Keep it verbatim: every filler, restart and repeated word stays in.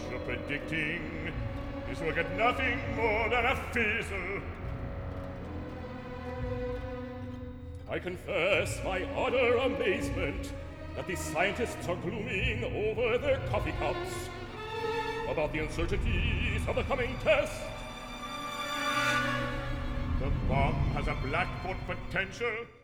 you're predicting is we'll get nothing more than a fizzle. I confess my utter amazement that the scientists are glooming over their coffee cups about the uncertainties of the coming test. The bomb has a Blackboard potential